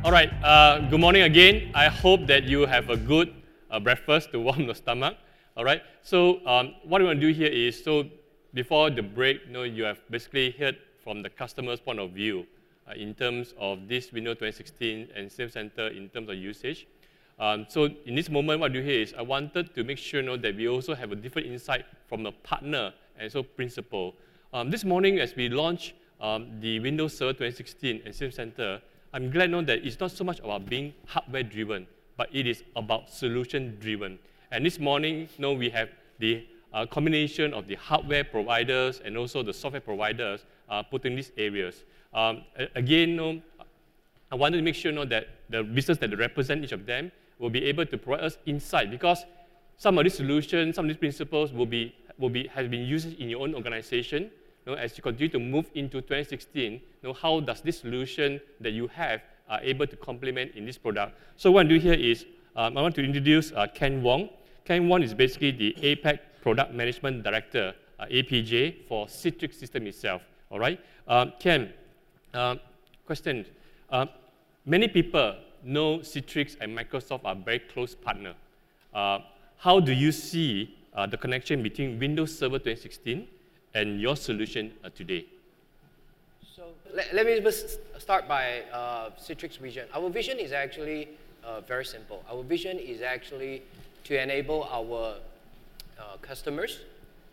All right, good morning again. I hope that you have a good breakfast to warm your stomach. All right, so what we want to do here is, so before the break, you have basically heard from the customer's point of view in terms of this Windows 2016 and SimCenter in terms of usage. So in this moment, what I do here is I wanted to make sure that we also have a different insight from a partner and so principal. This morning, as we launch the Windows Server 2016 and SimCenter, I'm glad to know that it's not so much about being hardware-driven, but it is about solution-driven. And this morning, we have the combination of the hardware providers and also the software providers put in these areas. Again, I wanted to make sure that the business that represent each of them will be able to provide us insight, because some of these solutions, some of these principles has been used in your own organization. As you continue to move into 2016, how does this solution that you have are able to complement in this product? So what I do here is I want to introduce Ken Wong. Ken Wong is basically the APAC Product Management Director, APJ, for Citrix system itself. All right, Ken, question. Many people know Citrix and Microsoft are very close partners. How do you see the connection between Windows Server 2016 and your solution today? So let me just start by Citrix vision. Our vision is actually very simple. Our vision is actually to enable our customers,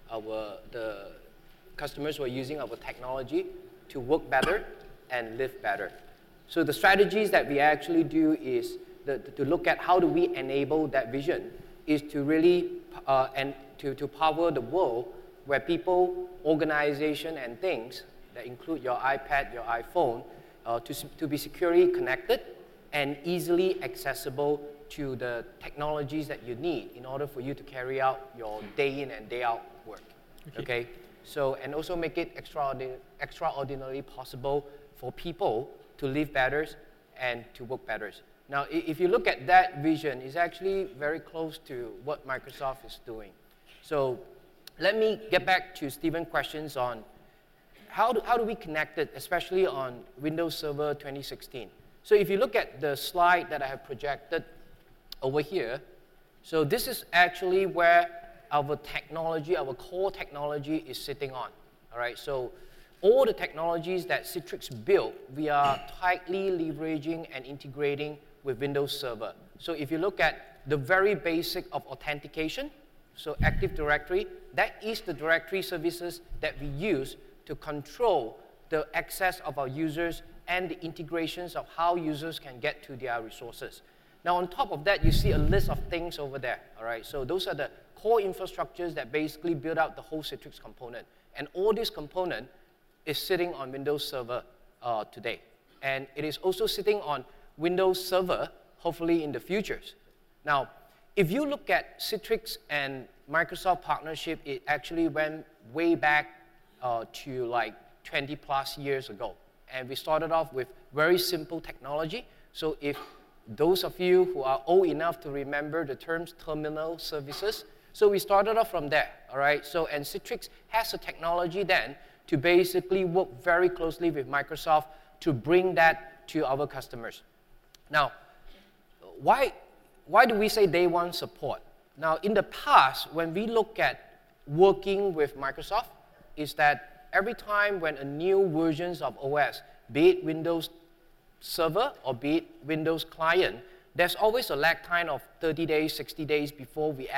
the customers who are using our technology, to work better and live better. So the strategies that we actually do is to look at how do we enable that vision is to really and to power the world where people, organization, and things that include your iPad, your iPhone, to be securely connected and easily accessible to the technologies that you need in order for you to carry out your day in and day out work. Okay? So, and also make it extraordinarily possible for people to live better and to work better. Now, if you look at that vision, it's actually very close to what Microsoft is doing. So let me get back to Stephen's questions on how do we connect it, especially on Windows Server 2016. So if you look at the slide that I have projected over here, so this is actually where our technology, our core technology is sitting on. All right, so all the technologies that Citrix built, we are tightly leveraging and integrating with Windows Server. So if you look at the very basic of authentication, so Active Directory, that is the directory services that we use to control the access of our users and the integrations of how users can get to their resources. Now, on top of that, you see a list of things over there. All right, so those are the core infrastructures that basically build out the whole Citrix component. And all this component is sitting on Windows Server today. And it is also sitting on Windows Server, hopefully in the futures. Now, if you look at Citrix and Microsoft partnership, it actually went way back to like 20 plus years ago. And we started off with very simple technology. So if those of you who are old enough to remember the terms terminal services, so we started off from there, all right? So, and Citrix has a technology then to basically work very closely with Microsoft to bring that to our customers. Now, why do we say day one support? Now, in the past, when we look at working with Microsoft, is that every time when a new versions of OS, be it Windows Server or be it Windows Client, there's always a lag time of 30 days, 60 days before we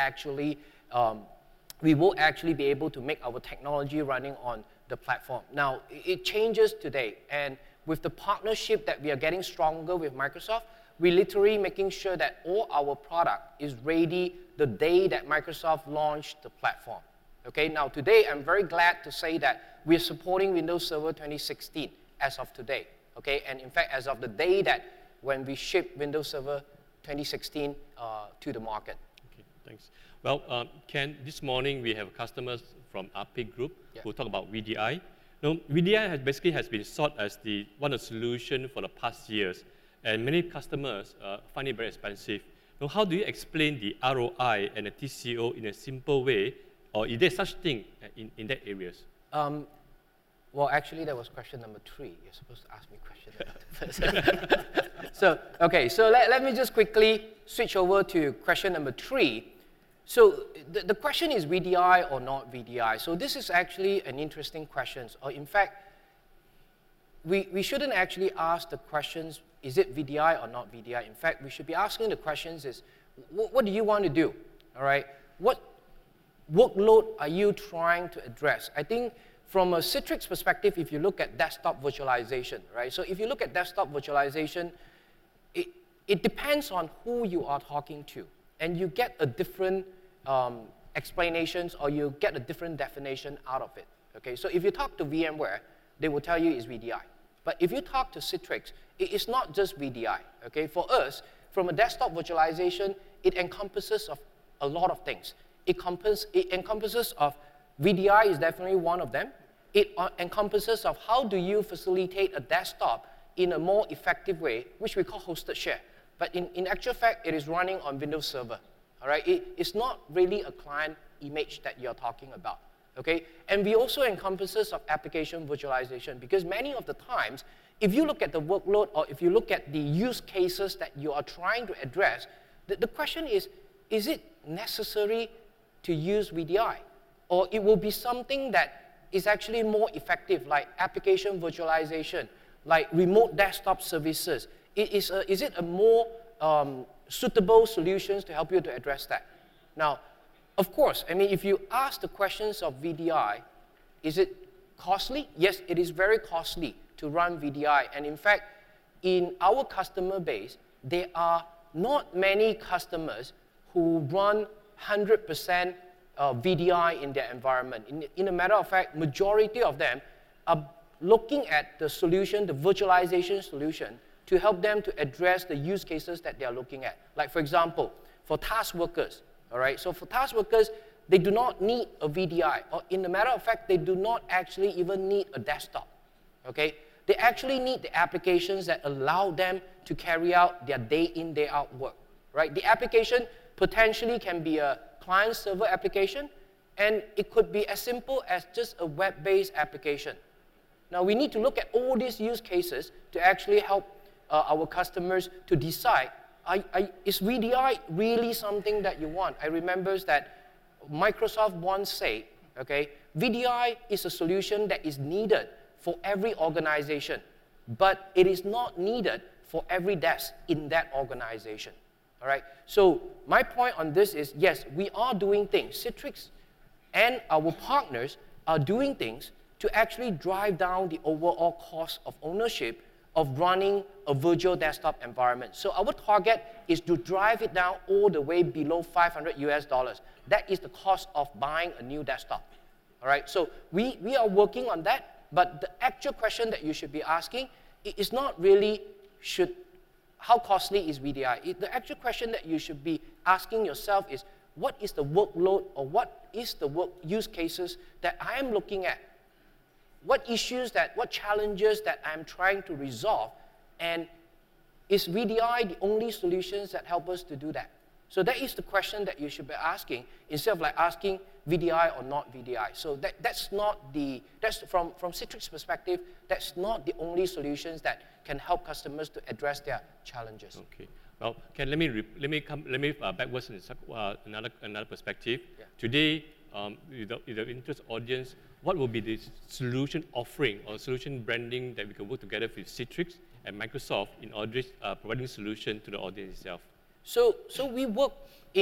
will actually be able to make our technology running on the platform. Now, it changes today, and with the partnership that we are getting stronger with Microsoft, we're literally making sure that all our product is ready the day that Microsoft launched the platform. Okay, now today I'm very glad to say that we're supporting Windows Server 2016 as of today. Okay, and in fact, as of the day that when we ship Windows Server 2016 to the market. Okay, thanks. Well, Ken, this morning we have customers from APIC Group who talk about VDI. Now, VDI has been sought as one of the solutions for the past years, and many customers find it very expensive. Now, how do you explain the ROI and the TCO in a simple way, or is there such thing in that areas? Well, actually, that was question number 3. You're supposed to ask me question number 2 first. So let me just quickly switch over to question number 3. So the question is VDI or not VDI. So this is actually an interesting question. Or in fact, we shouldn't actually ask the questions, is it VDI or not VDI? In fact, we should be asking the questions is, what do you want to do? All right? What workload are you trying to address? I think from a Citrix perspective, if you look at desktop virtualization, right? So if you look at desktop virtualization, it depends on who you are talking to. And you get a different explanations or you get a different definition out of it. Okay? So if you talk to VMware, they will tell you it's VDI. But if you talk to Citrix, it's not just VDI. Okay? For us, from a desktop virtualization, it encompasses of a lot of things. It encompasses of VDI is definitely one of them. It encompasses of how do you facilitate a desktop in a more effective way, which we call hosted share. But in actual fact, it is running on Windows Server. All right? It's not really a client image that you're talking about. Okay? And we also encompasses of application virtualization because many of the times, if you look at the workload or if you look at the use cases that you are trying to address, the question is it necessary to use VDI? Or it will be something that is actually more effective, like application virtualization, like remote desktop services. Is it a more suitable solutions to help you to address that? Now, of course, I mean, if you ask the questions of VDI, is it costly? Yes, it is very costly to run VDI. And in fact, in our customer base, there are not many customers who run 100% VDI in their environment. In a matter of fact, majority of them are looking at the solution, the virtualization solution, to help them to address the use cases that they are looking at. Like, for example, for task workers, all right? So for task workers, they do not need a VDI. Or in a matter of fact, they do not actually even need a desktop, okay? They actually need the applications that allow them to carry out their day in, day out work, right? The application potentially can be a client-server application, and it could be as simple as just a web-based application. Now, we need to look at all these use cases to actually help our customers to decide, is VDI really something that you want? I remember that Microsoft once said, okay, VDI is a solution that is needed for every organization, but it is not needed for every desk in that organization. All right? So my point on this is, yes, we are doing things. Citrix and our partners are doing things to actually drive down the overall cost of ownership of running a virtual desktop environment. So our target is to drive it down all the way below $500 US. That is the cost of buying a new desktop. All right? So we are working on that, but the actual question that you should be asking is not really how costly is VDI? The actual question that you should be asking yourself is, what is the workload or what is the work use cases that I am looking at? What challenges that I'm trying to resolve? And is VDI the only solutions that help us to do that? So that is the question that you should be asking instead of like asking VDI or not VDI. So that's from Citrix perspective, that's not the only solutions that can help customers to address their challenges. Okay. Well, let me backwards in another perspective. Yeah. Today, with the interest audience, what will be the solution offering or solution branding that we can work together with Citrix and Microsoft in order providing solution to the audience itself? So we work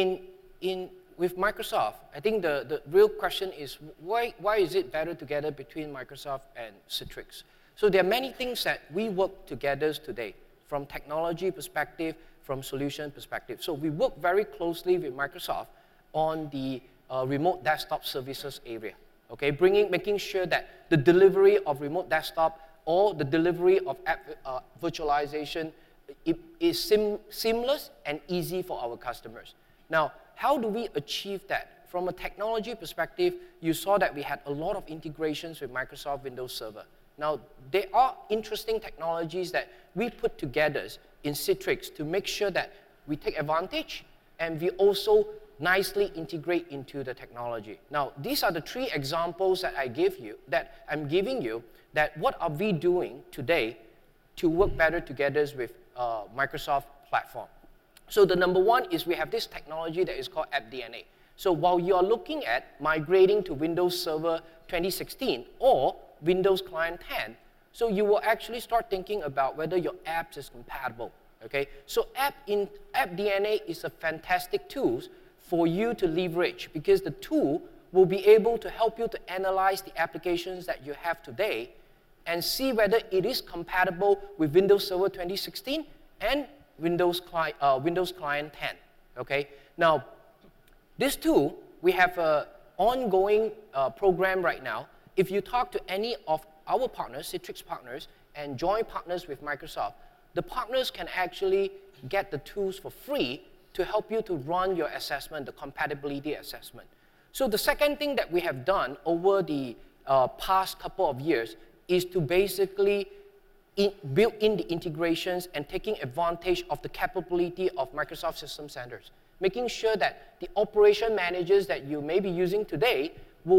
with Microsoft. I think the real question is why is it better together between Microsoft and Citrix? So there are many things that we work together today, from technology perspective, from solution perspective. So we work very closely with Microsoft on the remote desktop services area. Okay, making sure that the delivery of remote desktop or the delivery of app virtualization is seamless and easy for our customers. Now, how do we achieve that? From a technology perspective, you saw that we had a lot of integrations with Microsoft Windows Server. Now, there are interesting technologies that we put together in Citrix to make sure that we take advantage and we also nicely integrate into the technology. Now, these are the 3 examples that I'm giving you, that what are we doing today to work better together with Microsoft platform. So the number one is we have this technology that is called AppDNA. So while you are looking at migrating to Windows Server 2016 or Windows Client 10, so you will actually start thinking about whether your apps is compatible. Okay? So AppDNA is a fantastic tool for you to leverage because the tool will be able to help you to analyze the applications that you have today and see whether it is compatible with Windows Server 2016 and Windows Client 10. Okay? Now, this tool, we have an ongoing program right now. If you talk to any of our partners, Citrix partners, and joint partners with Microsoft, the partners can actually get the tools for free to help you to run your assessment, the compatibility assessment. So the second thing that we have done over the past couple of years is to basically build in the integrations and taking advantage of the capability of Microsoft System Centers, making sure that the operation managers that you may be using today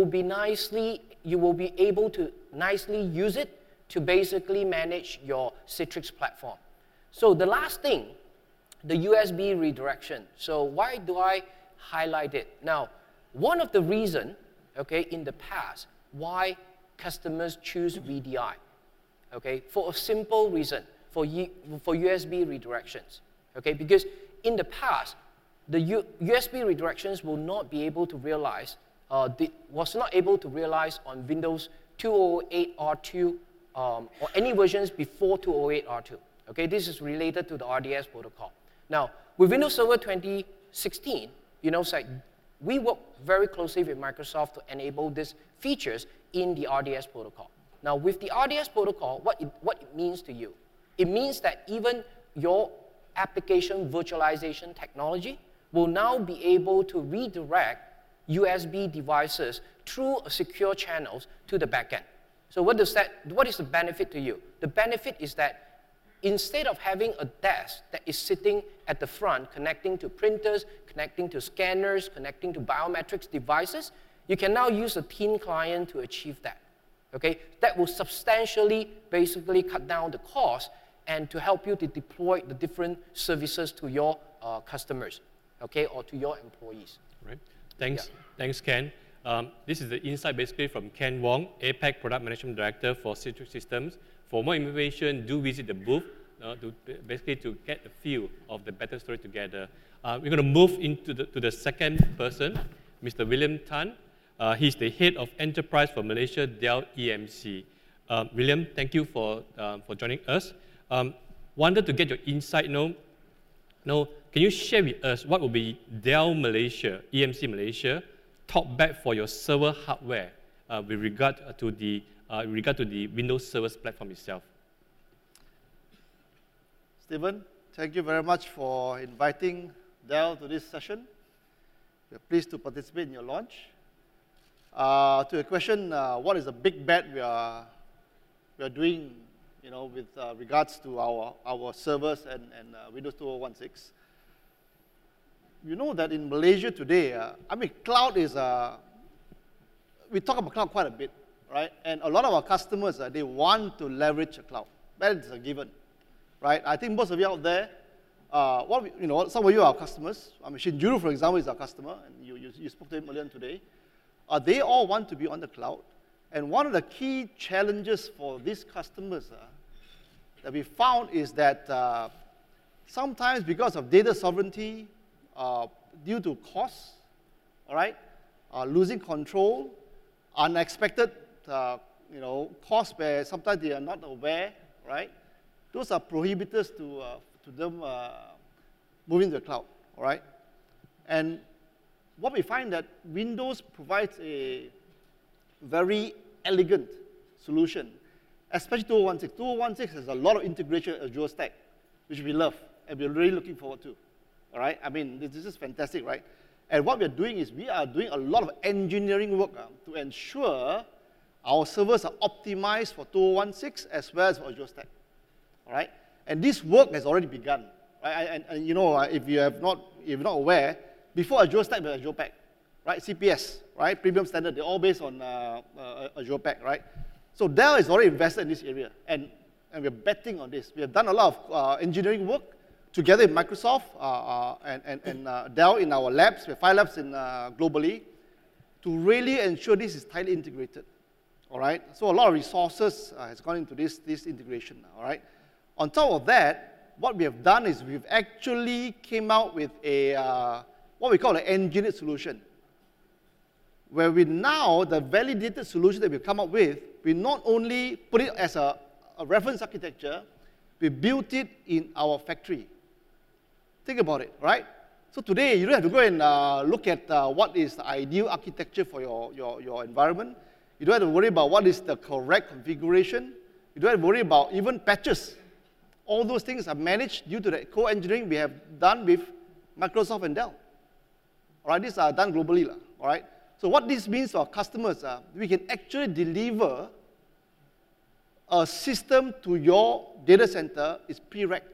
you will be able to nicely use it to basically manage your Citrix platform. So the last thing, the USB redirection. So why do I highlight it? Now, one of the reasons, okay, in the past, why customers choose VDI, okay, for a simple reason, for USB redirections, okay, because in the past, the USB redirections will not be able to realize, was not able to realize on Windows 2008 R2 or any versions before 2008 R2. Okay, this is related to the RDS protocol. Now, with Windows Server 2016, we work very closely with Microsoft to enable these features in the RDS protocol. Now, with the RDS protocol, what it means to you? It means that even your application virtualization technology will now be able to redirect USB devices through secure channels to the backend. So what is the benefit to you? The benefit is that instead of having a desk that is sitting at the front, connecting to printers, connecting to scanners, connecting to biometrics devices, you can now use a thin client to achieve that. Okay? That will substantially basically cut down the cost and to help you to deploy the different services to your customers, okay, or to your employees. Right. Thanks, Ken. This is the insight basically from Ken Wong, APAC Product Management Director for Citrix Systems. For more information, do visit the booth to get a feel of the better story together. We're going to move into the second person, Mr. William Tan. He's the head of enterprise for Malaysia, Dell EMC. William, thank you for joining us. Wanted to get your insight now. Can you share with us what will be Dell Malaysia, EMC Malaysia, top back for your server hardware with regard to the Windows Server platform itself? Stephen, thank you very much for inviting Dell to this session. We're pleased to participate in your launch. To your question, what is the big bet we are doing, with regards to our servers and Windows 2016? You know that in Malaysia today, cloud is we talk about cloud quite a bit, right? And a lot of our customers, they want to leverage a cloud. That is a given, right? I think most of you out there, some of you are our customers. Shinjuru, for example, is our customer, and you spoke to him earlier today. They all want to be on the cloud. And one of the key challenges for these customers that we found is that sometimes because of data sovereignty, due to costs, all right, losing control, unexpected, costs where sometimes they are not aware, right? Those are prohibitors to them moving to the cloud, all right? And what we find that Windows provides a very elegant solution, especially 2016. 2016 has a lot of integration with Azure Stack, which we love and we're really looking forward to. All right, this is fantastic, right? And what we're doing is we are doing a lot of engineering work to ensure our servers are optimized for 2016 as well as for Azure Stack. All right, and this work has already begun. Right? And if you're not aware, before Azure Stack, there was Azure Pack, right? CPS, right? Premium standard. They're all based on Azure Pack, right? So Dell is already invested in this area, and and we're betting on this. We have done a lot of engineering work together with Microsoft and Dell in our labs. We have 5 labs globally to really ensure this is tightly integrated. All right. So a lot of resources has gone into this integration. All right. On top of that, what we have done is we've actually came out with a what we call an engineered solution, where we now, the validated solution that we've come up with, we not only put it as a reference architecture, we built it in our factory. Think about it, right? So today, you don't have to go and look at what is the ideal architecture for your environment. You don't have to worry about what is the correct configuration. You don't have to worry about even patches. All those things are managed due to the co-engineering we have done with Microsoft and Dell. All right, these are done globally. All right. So what this means to our customers, we can actually deliver a system to your data center is pre-racked.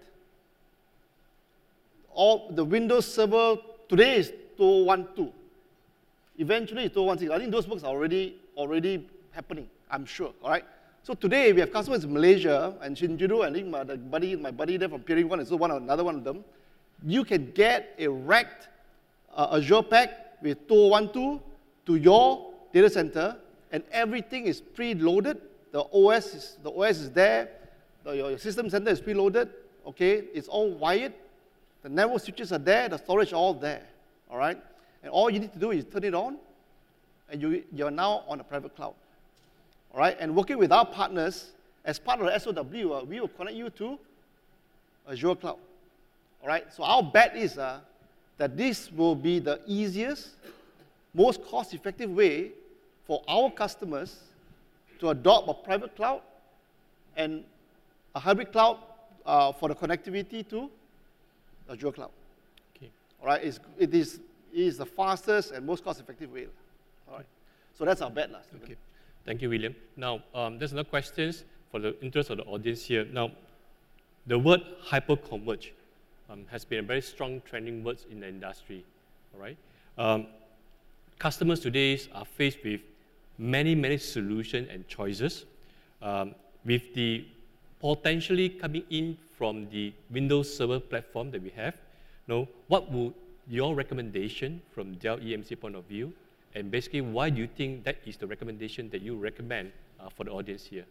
All the Windows Server today is 2012. Eventually it's 2016. I think those works are already happening, I'm sure. All right. So today we have customers in Malaysia and Shinjudu, and I think my buddy there from Peering One is another one of them. You can get a racked Azure pack with 2012 to your data center, and everything is preloaded. The OS is there. Your system center is preloaded. Okay, it's all wired. The network switches are there. The storage are all there. All right, and all you need to do is turn it on, and you're now on a private cloud. All right, and working with our partners as part of the SOW, we will connect you to Azure Cloud. All right, so our bet is that this will be the easiest, most cost-effective way for our customers to adopt a private cloud and a hybrid cloud for the connectivity to Azure Cloud. Okay. All right, it is the fastest and most cost-effective way. All right, so that's our bet. Okay. Thank you, William. Now, there's another questions for the interest of the audience here. Now, the word hyper-converge has been a very strong trending word in the industry. All right. Customers today are faced with many solutions and choices. With the potentially coming in from the Windows Server platform that we have, what would your recommendation from Dell EMC point of view? And basically, why do you think that is the recommendation that you recommend for the audience here?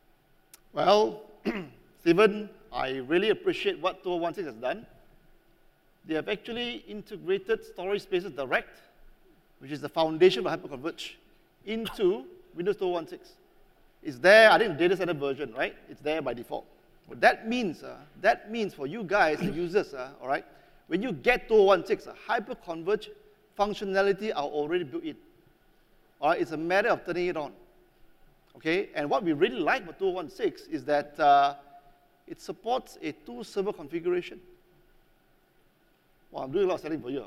Well, Stephen, I really appreciate what 2016 has done. They have actually integrated storage spaces direct, which is the foundation for hyperconverge, into Windows 2016. It's there, I think, the data center version, right? It's there by default. What that means for you guys, the users, all right, when you get 2016, hyperconverge functionality are already built in. All right, it's a matter of turning it on. Okay, and what we really like about 2016 is that it supports a 2-server configuration. Well, I'm doing a lot of selling for you,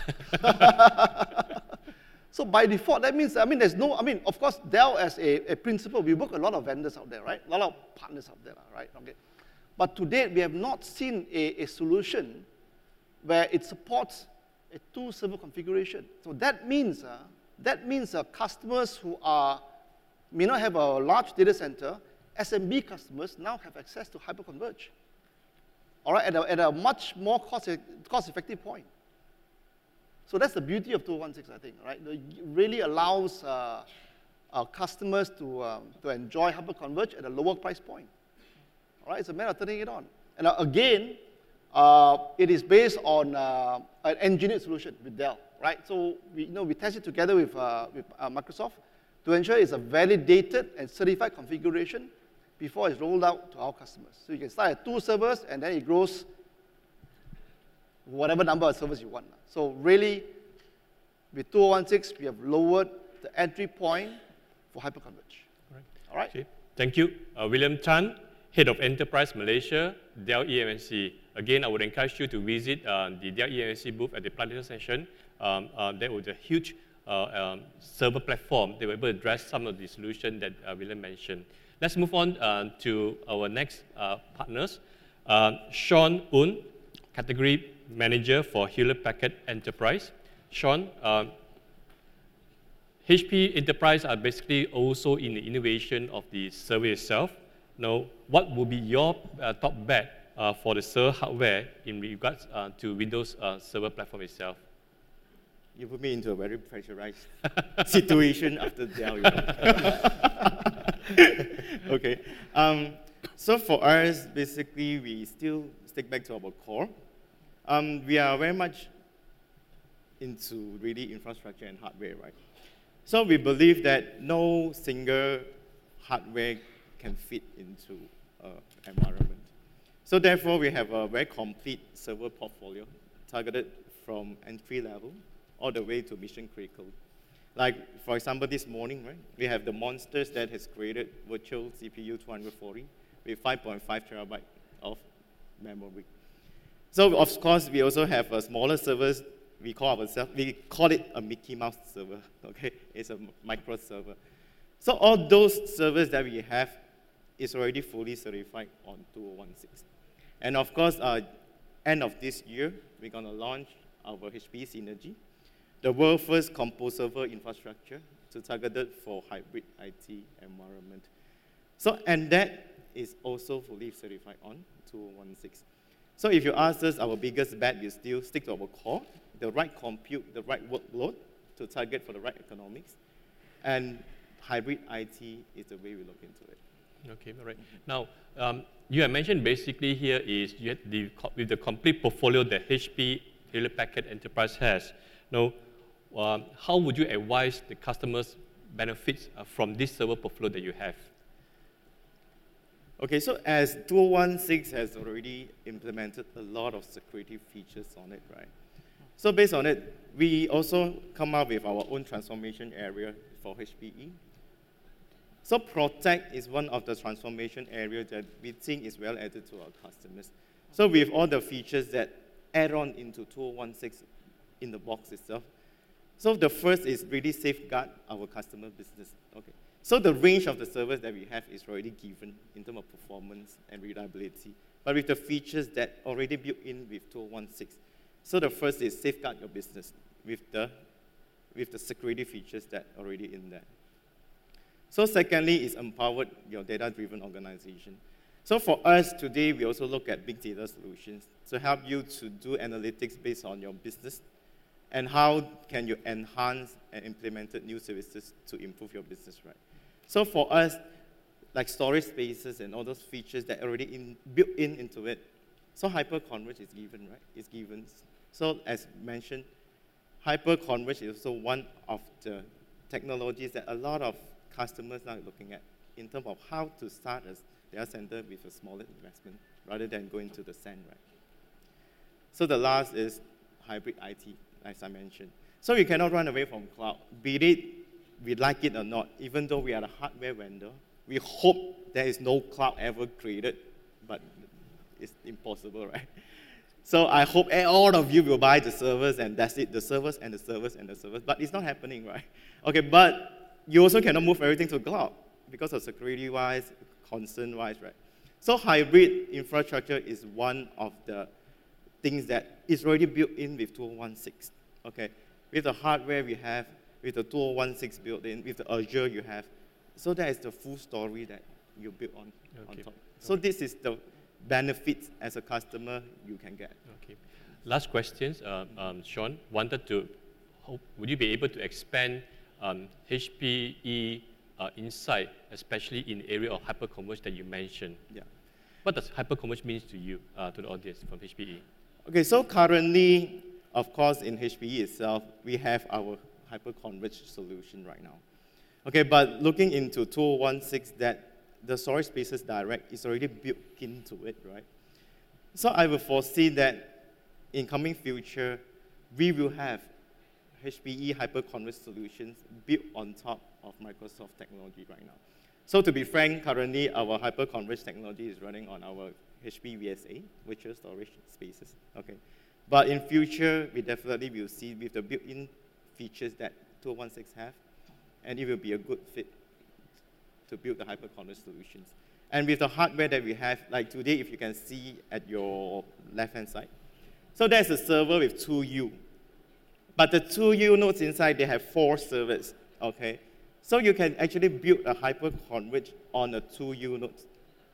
Microsoft. So by default, that means, of course, Dell as a principal, we work with a lot of vendors out there, right? A lot of partners out there, right? Okay. But to date, we have not seen a solution where it supports a 2-server configuration. So that means customers who may not have a large data center, SMB customers now have access to hyperconverge. All right, at a much more cost-effective point. So that's the beauty of 2016, I think. Right, it really allows our customers to enjoy hyperconverge at a lower price point. All right, it's a matter of turning it on. And again, it is based on an engineered solution with Dell, right? So we test it together with Microsoft to ensure it's a validated and certified configuration before it's rolled out to our customers. So you can start at 2 servers, and then it grows whatever number of servers you want. So really, with 2016, we have lowered the entry point for hyperconverge. All right? Okay. Thank you. William Tan, Head of Enterprise Malaysia, Dell EMC. Again, I would encourage you to visit the Dell EMC booth at the Platinum session. There was a huge server platform that were able to address some of the solutions that William mentioned. Let's move on to our next partners. Sean Un, Category Manager for Hewlett Packard Enterprise. Sean, HP Enterprise are basically also in the innovation of the server itself. Now, what would be your top bet for the server hardware in regards to Windows Server platform itself? You put me into a very pressurized situation after Dell. You know. Okay. So for us, basically, we still stick back to our core. We are very much into really infrastructure and hardware, right? So we believe that no single hardware can fit into an environment. So therefore, we have a very complete server portfolio targeted from entry level all the way to mission critical. Like, for example, this morning, right, we have the monsters that has created virtual CPU 240 with 5.5 terabyte of memory. So, of course, we also have a smaller servers. We call it a Mickey Mouse server, okay? It's a micro server. So all those servers that we have is already fully certified on 2016. And of course, end of this year, we're gonna launch our HPE Synergy, the world's first compose server infrastructure to targeted for hybrid IT environment. So, and that is also fully certified on 2016. So if you ask us, our biggest bet is still stick to our core, the right compute, the right workload to target for the right economics, and hybrid IT is the way we look into it. Okay, all right. Now, you have mentioned basically here is you have with the complete portfolio that HP Hewlett Packard Enterprise has. Now, how would you advise the customers benefits from this server portfolio that you have? Okay, so as 2016 has already implemented a lot of security features on it, right? So based on it, we also come up with our own transformation area for HPE. So Protect is one of the transformation areas that we think is well added to our customers. So with all the features that add on into 2016 in the box itself. So the first is really safeguard our customer business. Okay. So the range of the servers that we have is already given in terms of performance and reliability, but with the features that already built in with 2016. So the first is safeguard your business with the security features that are already in there. So secondly is empowered your data-driven organization. So for us today, we also look at big data solutions to help you to do analytics based on your business and how can you enhance and implement new services to improve your business, right? So for us, like storage spaces and all those features that are already built into it, so hyper-converge is given, right? It's given. So as mentioned, hyper-converge is also one of the technologies that a lot of customers now are looking at in terms of how to start a data center with a smaller investment rather than going to the SAN, right? So the last is hybrid IT, as I mentioned. So we cannot run away from cloud, be it we like it or not. Even though we are a hardware vendor, we hope there is no cloud ever created, but it's impossible, right? So I hope all of you will buy the servers and that's it, the servers and the servers and the servers, but it's not happening, right? Okay, but you also cannot move everything to cloud because of security-wise, concern-wise, right? So hybrid infrastructure is one of the things that is already built in with 2016, okay? With the hardware we have, with the 2016 built in, with the Azure you have. So that is the full story that you build on top. So this is the benefits as a customer you can get. Okay. Last questions, Sean, would you be able to expand HPE insight, especially in the area of hyperconverged that you mentioned? Yeah. What does hyperconverged mean to you, to the audience from HPE? Okay, so currently, of course, in HPE itself, we have our hyperconverged solution right now. Okay, but looking into 2016, that the storage spaces direct is already built into it, right? So I will foresee that in coming future, we will have HPE hyperconverged solutions built on top of Microsoft technology right now. So to be frank, currently our hyperconverged technology is running on our HP VSA, virtual storage spaces. Okay, but in future, we definitely will see with the built-in features that 2016 have, and it will be a good fit to build the hyperconverged solutions. And with the hardware that we have, like today, if you can see at your left-hand side, so there's a server with 2U. But the 2U nodes inside, they have 4 servers, okay? So you can actually build a hyperconverged on a 2U node.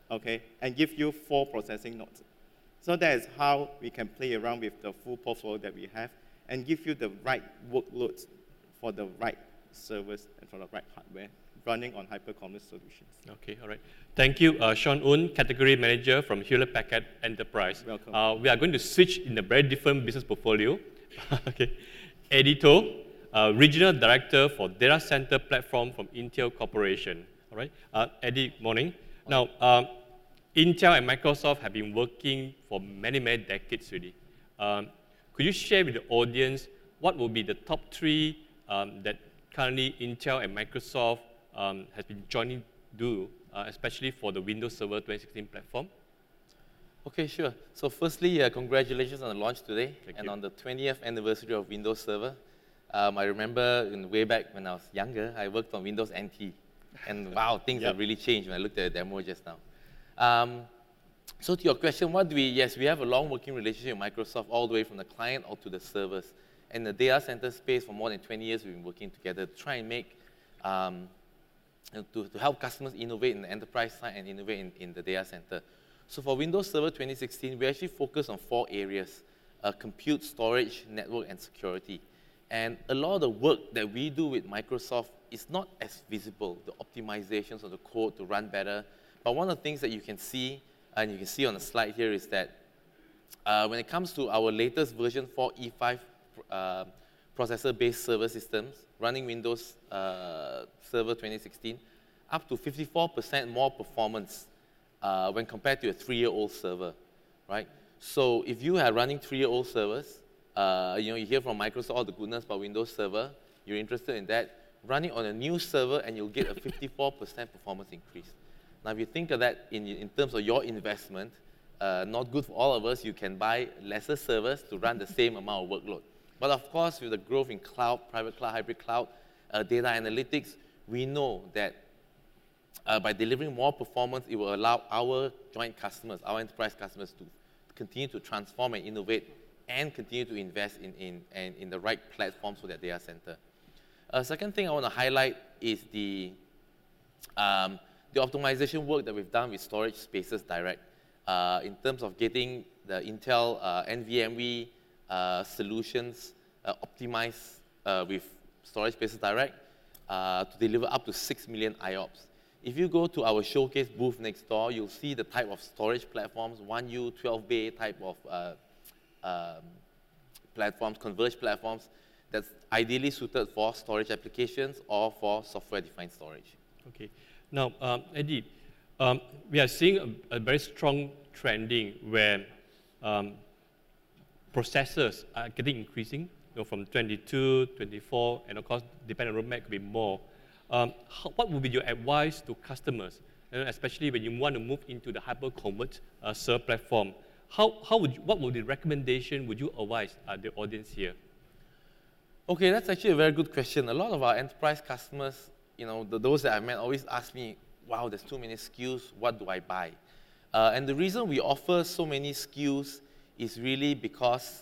okay, and give you 4 processing nodes. So that is how we can play around with the full portfolio that we have and give you the right workloads for the right servers and for the right hardware running on high-performance solutions. Okay, all right. Thank you, Sean Un, Category Manager from Hewlett-Packard Enterprise. Welcome. We are going to switch in a very different business portfolio. Okay. Eddie To, Regional Director for Data Center Platform from Intel Corporation. All right. Eddie, morning. Now, Intel and Microsoft have been working for many, many decades already. Could you share with the audience what will be the top 3 that currently Intel and Microsoft has been jointly do, especially for the Windows Server 2016 platform? Okay, sure. So firstly, congratulations on the launch today and you. on the 20th anniversary of Windows Server. I remember way back when I was younger, I worked on Windows NT. And wow, things have really changed when I looked at the demo just now. So to your question, yes, we have a long working relationship with Microsoft all the way from the client or to the servers. In the data center space, for more than 20 years, we've been working together to try and make, to help customers innovate in the enterprise side and innovate in the data center. So for Windows Server 2016, we actually focus on 4 areas: compute, storage, network, and security. And a lot of the work that we do with Microsoft is not as visible, the optimizations of the code to run better. But one of the things that you can see, and you can see on the slide here, is that when it comes to our latest version 4 E5 processor-based server systems running Windows Server 2016, up to 54% more performance when compared to a 3-year-old server, right? So if you are running 3-year-old servers, you hear from Microsoft all the goodness about Windows Server, you're interested in that, run it on a new server and you'll get a 54% performance increase. Now, if you think of that in terms of your investment, not good for all of us, you can buy lesser servers to run the same amount of workload. But of course, with the growth in cloud, private cloud, hybrid cloud, data analytics, we know that by delivering more performance, it will allow our joint customers, our enterprise customers, to continue to transform and innovate and continue to invest in the right platforms for their data center. Second thing I want to highlight is the optimization work that we've done with Storage Spaces Direct in terms of getting the Intel NVMe solutions optimized with Storage Spaces Direct to deliver up to 6 million IOPS. If you go to our showcase booth next door, you'll see the type of storage platforms, 1U, 12-bay type of platforms, converged platforms, that's ideally suited for storage applications or for software-defined storage. Okay. Now, Eddie, we are seeing a very strong trending where processors are getting increasing, from 22, 24, and of course, depending on roadmap, could be more. What would be your advice to customers, especially when you want to move into the hyper-converged server platform? What would the recommendation would you advise the audience here? Okay, that's actually a very good question. A lot of our enterprise customers, those that I met always ask me, wow, there's too many SKUs, what do I buy? And the reason we offer so many SKUs is really because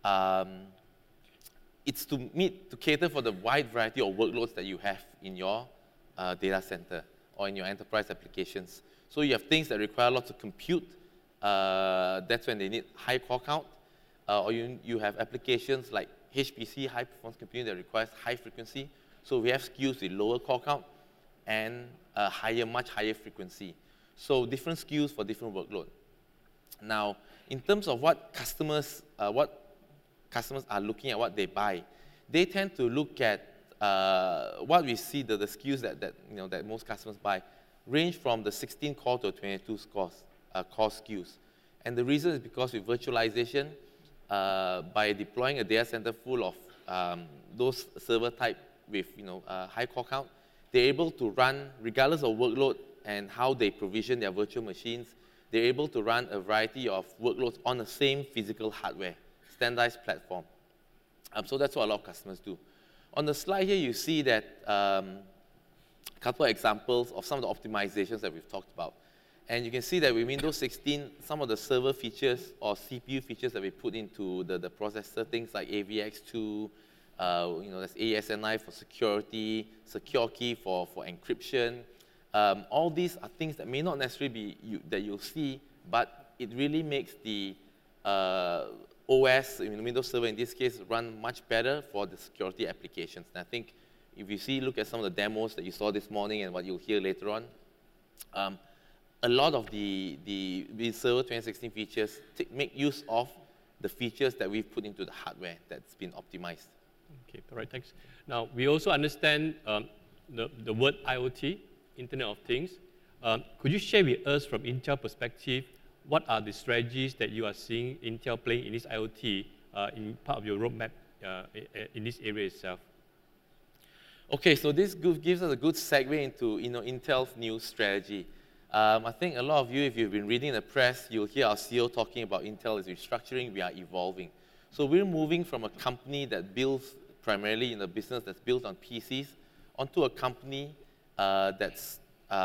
it's to cater for the wide variety of workloads that you have in your data center or in your enterprise applications. So you have things that require lots of compute. That's when they need high core count. Or you have applications like HPC, high performance computing, that requires high frequency. So we have SKUs with lower core count and much higher frequency. So different SKUs for different workload. Now, in terms of what customers are looking at, what they buy, they tend to look at what we see, the SKUs that most customers buy range from the 16 core to 22 core SKUs. And the reason is because with virtualization, by deploying a data center full of those server type with high core count, they're able to run, regardless of workload and how they provision their virtual machines, they're able to run a variety of workloads on the same physical hardware, standardized platform. So that's what a lot of customers do. On the slide here, you see that a couple of examples of some of the optimizations that we've talked about. And you can see that with Windows 16, some of the server features or CPU features that we put into the processor, things like AVX2, there's AES-NI for security, secure key for encryption. all these are things that may not necessarily be that you'll see, but it really makes the OS, Windows Server in this case, run much better for the security applications. And I think if you look at some of the demos that you saw this morning and what you'll hear later on, a lot of the Server 2016 features make use of the features that we've put into the hardware that's been optimized. Okay, all right, thanks. Now, we also understand the word IoT, Internet of Things. Could you share with us from Intel perspective, what are the strategies that you are seeing Intel playing in this IoT in part of your roadmap in this area itself? Okay, so this gives us a good segue into Intel's new strategy. I think a lot of you, if you've been reading the press, you'll hear our CEO talking about Intel is restructuring, we are evolving. So we're moving from a company that builds primarily in a business that's built on PCs onto a company that's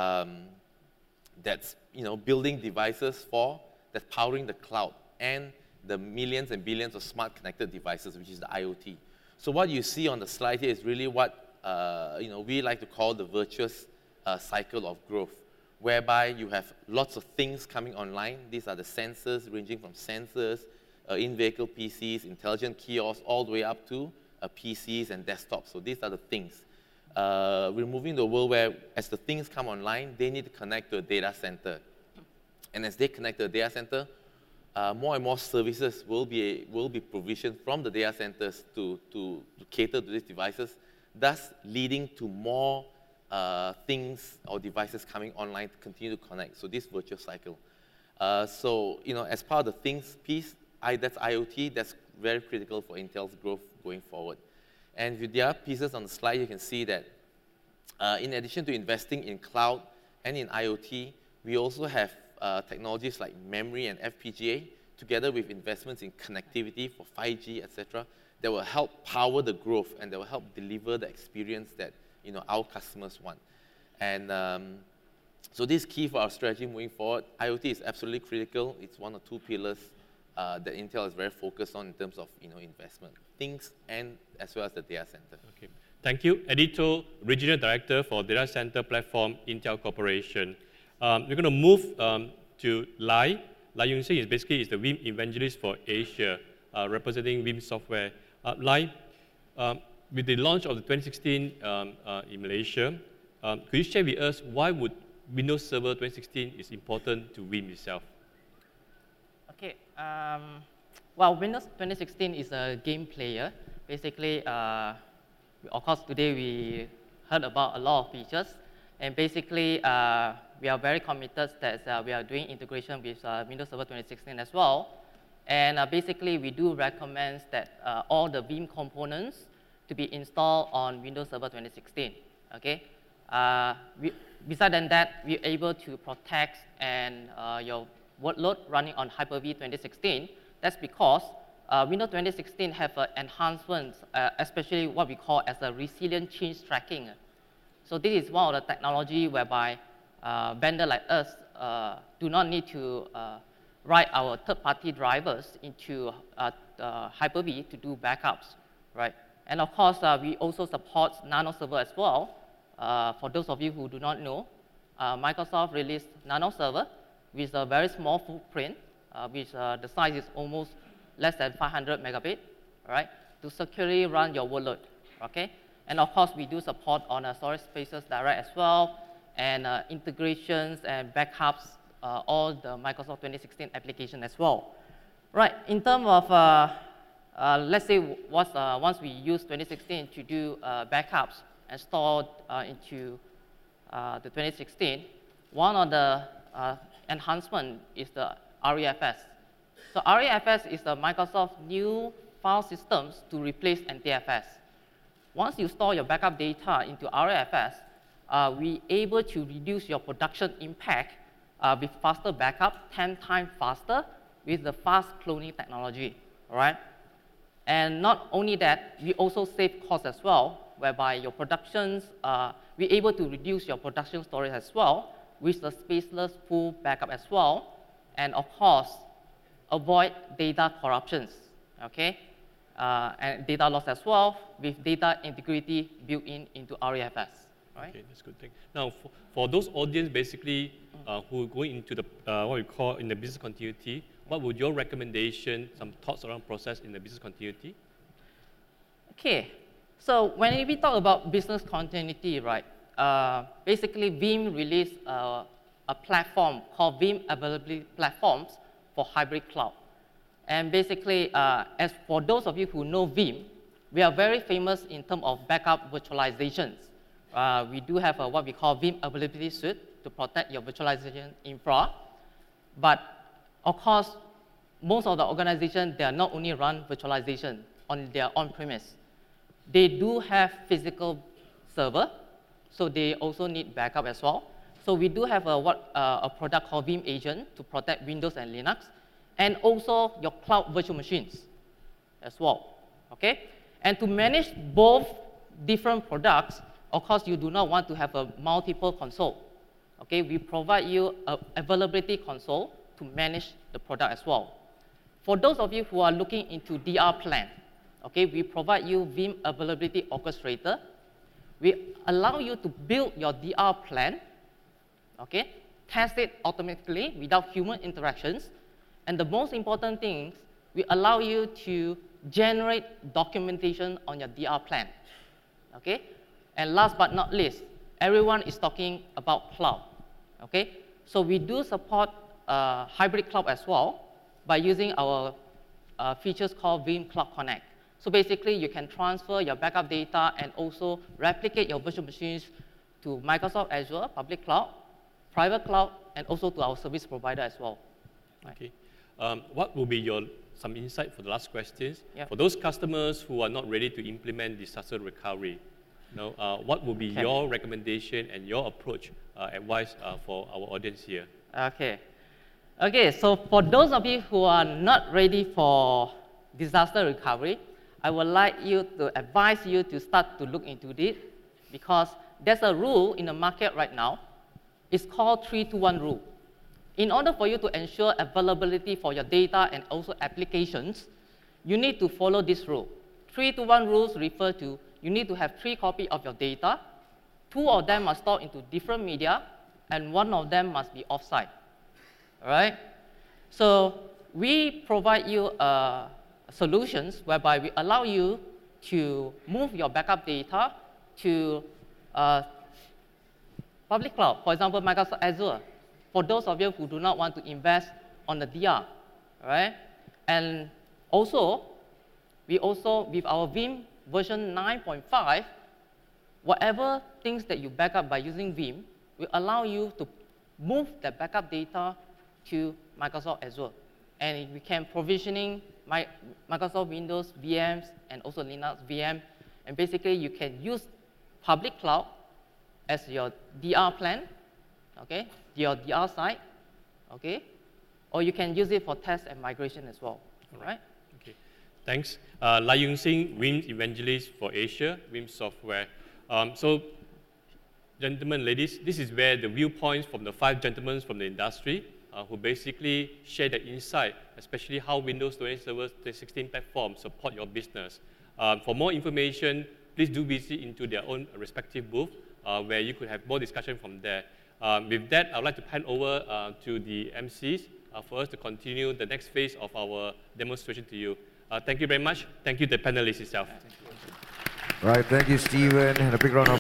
building devices that's powering the cloud and the millions and billions of smart connected devices, which is the IoT. So what you see on the slide here is really what we like to call the virtuous cycle of growth, whereby you have lots of things coming online. These are the sensors, ranging from sensors, in-vehicle PCs, intelligent kiosks, all the way up to PCs and desktops. So these are the things. We're moving to a world where, as the things come online, they need to connect to a data center. And as they connect to a data center, more and more services will be provisioned from the data centers to cater to these devices, thus leading to more things or devices coming online to continue to connect. So this virtuous cycle. So as part of the things piece, that's IoT. That's very critical for Intel's growth going forward. And with the other pieces on the slide, you can see that in addition to investing in cloud and in IoT, we also have technologies like memory and FPGA, together with investments in connectivity for 5G, etc., that will help power the growth and that will help deliver the experience that our customers want. And so this is key for our strategy moving forward. IoT is absolutely critical. It's one or two pillars that Intel is very focused on in terms of investment, things, and as well as the data center. Okay, thank you. Edito, Regional Director for Data Center Platform, Intel Corporation. We're going to move to Lai. Lai Yun Sing is the Vim evangelist for Asia, representing Vim Software. Lai, with the launch of the 2016 in Malaysia, could you share with us why would Windows Server 2016 is important to Vim itself? Okay. Well, Windows 2016 is a game player. Basically, of course, today we heard about a lot of features, and basically, we are very committed that we are doing integration with Windows Server 2016 as well. And basically, we do recommend that all the Vim components to be installed on Windows Server 2016. Okay. Besides that, we're able to protect and your workload running on Hyper-V 2016. That's because Windows 2016 have enhancements, especially what we call as a resilient change tracking. So this is one of the technology whereby vendor like us do not need to write our third-party drivers into Hyper-V to do backups, right? And of course, we also support Nano Server as well. For those of you who do not know, Microsoft released Nano Server with a very small footprint, which the size is almost less than 500 megabit, right, to securely run your workload, okay? And of course, we do support on Storage Spaces Direct as well, and integrations and backups, all the Microsoft 2016 application as well. Right, in terms of, let's say once we use 2016 to do backups and store into the 2016, one of the enhancement is the REFS. So REFS is the Microsoft new file systems to replace NTFS. Once you store your backup data into REFS, we're able to reduce your production impact with faster backup, 10 times faster with the fast cloning technology, all right? And not only that, we also save costs as well, whereby your productions, we're able to reduce your production storage as well with the spaceless full backup as well, and of course, avoid data corruptions, okay? And data loss as well with data integrity built into REFS. right? Okay, that's good thing. Now, for those audience basically who are going into the what we call in the business continuity, what would your recommendation, some thoughts around process in the business continuity? Okay, so when we talk about business continuity, right, basically Veeam released a platform called Veeam Availability Platforms for hybrid cloud. And basically, as for those of you who know Veeam, we are very famous in terms of backup virtualizations. We do have what we call Veeam Availability Suite to protect your virtualization infra. But of course, most of the organizations, they are not only run virtualization on their on-premise. They do have physical server, so they also need backup as well. So we do have a product called Veeam Agent to protect Windows and Linux, and also your cloud virtual machines as well, okay? And to manage both different products, of course, you do not want to have a multiple console, okay? We provide you an availability console to manage the product as well. For those of you who are looking into DR plan, okay, we provide you Veeam Availability Orchestrator. We allow you to build your DR plan, okay, test it automatically without human interactions. And the most important thing, we allow you to generate documentation on your DR plan, okay? And last but not least, everyone is talking about cloud, okay? So we do support hybrid cloud as well by using our features called Veeam Cloud Connect. So basically, you can transfer your backup data and also replicate your virtual machines to Microsoft Azure, public cloud, private cloud, and also to our service provider as well. Right. Okay. What will be some insight for the last questions? Yep. For those customers who are not ready to implement disaster recovery, what will be your recommendation and your approach, advice for our audience here? Okay. Okay, so for those of you who are not ready for disaster recovery, I would like you to advise you to start to look into this, because there's a rule in the market right now. It's called 3-2-1 rule. In order for you to ensure availability for your data and also applications, you need to follow this rule. 3-2-1 rules refer to you need to have 3 copies of your data, 2 of them must store into different media, and 1 of them must be offsite. All right? So we provide you solutions whereby we allow you to move your backup data to public cloud, for example, Microsoft Azure, for those of you who do not want to invest on the DR, right? And also, we also, with our Veeam version 9.5, whatever things that you back up by using Veeam, we allow you to move the backup data to Microsoft Azure. And we can provisioning Microsoft Windows VMs and also Linux VM. And basically, you can use public cloud as your DR plan, okay, your DR site, okay, or you can use it for test and migration as well, all right? Okay, thanks. Lai Yung Sing, Veeam Evangelist for Asia, Veeam Software. So, gentlemen, ladies, this is where the viewpoints from the 5 gentlemen from the industry who basically share the insight, especially how Windows 20 Server 2016 platform support your business. For more information, please do visit into their own respective booth where you could have more discussion from there. With that, I would like to hand over to the MCs for us to continue the next phase of our demonstration to you. Thank you very much. Thank you, the panelists itself. Right, thank you, Stephen, and a big round of